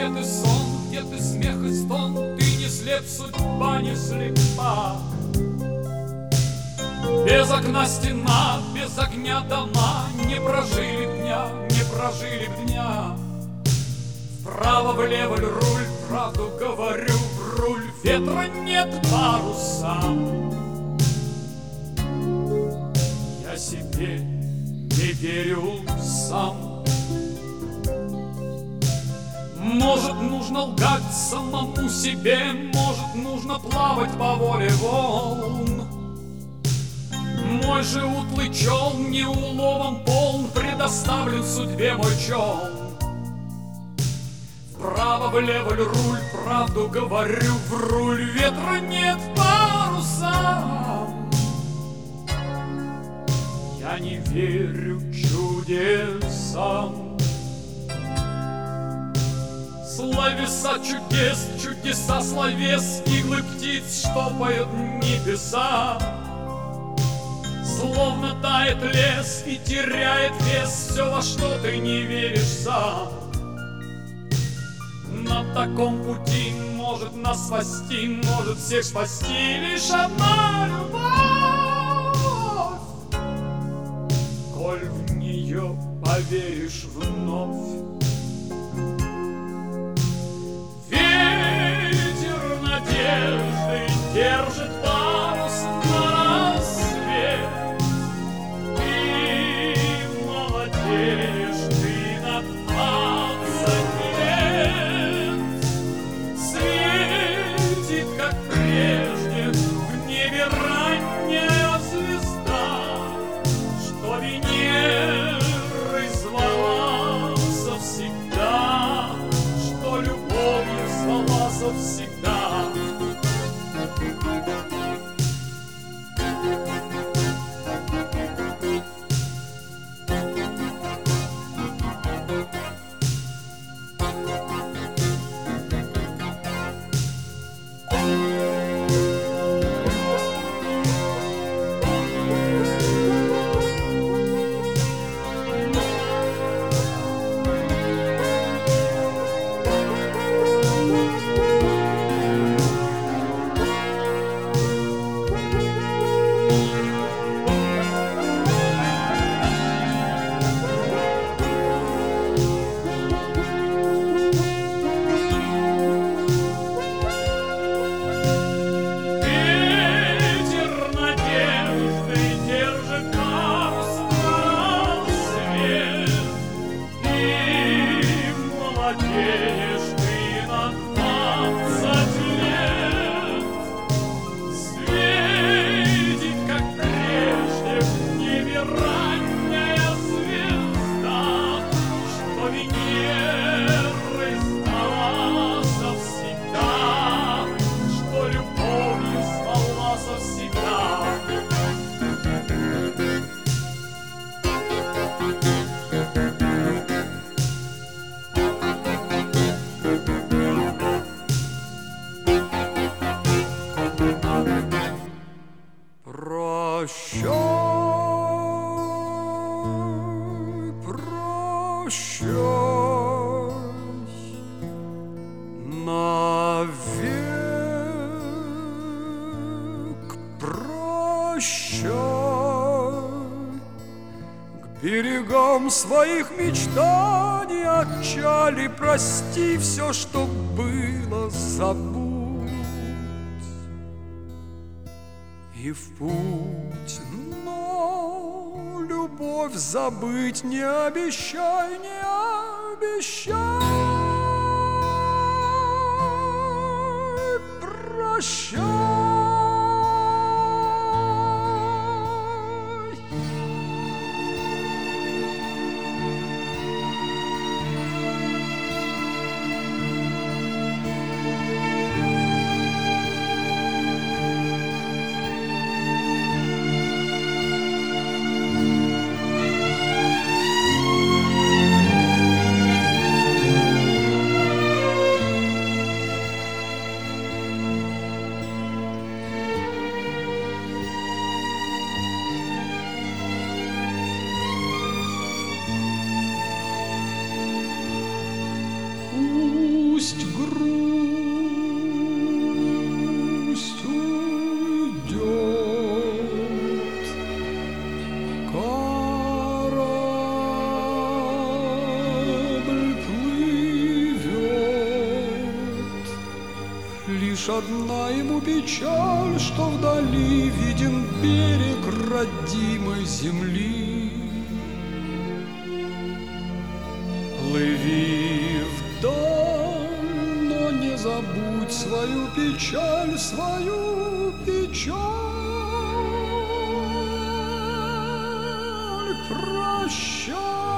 где ты сон, где ты смех и стон? Ты не слеп, судьба не слепа. Без окна стена, без огня дома, не прожили б дня, не прожили б дня. Вправо-влево ль руль, правду говорю, в руль. Ветра нет парусам. Я себе не верю сам. Может, нужно лгать самому себе, может, нужно плавать по воле волн. Мой же утлый челн неуловом полн, предоставлен судьбе мой челн. Вправо-влево ль руль, правду говорю, в руль. Ветра нет парусам. Я не верю чудесам. Словеса чудес, чудеса словес, иглы птиц штопают небеса. Словно тает лес и теряет вес все, во что ты не веришь сам. На таком пути может нас спасти, может всех спасти лишь одна любовь. Коль в нее поверишь вновь. Ветер надежды держит парус на рассвет. Ты молодеешь, ты на 20 лет. Светит, как прежде, в небе ранняя звезда, что Венерой звала завсегда, что любовью звала завсегда. Молодеешь ты на 20 лет. Светит, как прежде, в небе ранняя звезда, что Венерой звала завсегда, что любовью звала завсегда. Прощай, навек прощай. К берегам своих мечтаний отчали, прости все, что было, забудь. И в путь, но любовь забыть не обещай, не обещай. Прощай. пусть грусть уйдет. Корабль плывет, лишь одна ему печаль, что вдали виден берег родимой земли. Плыви вдаль, но не забудь свою печаль, свою печаль. Прощай.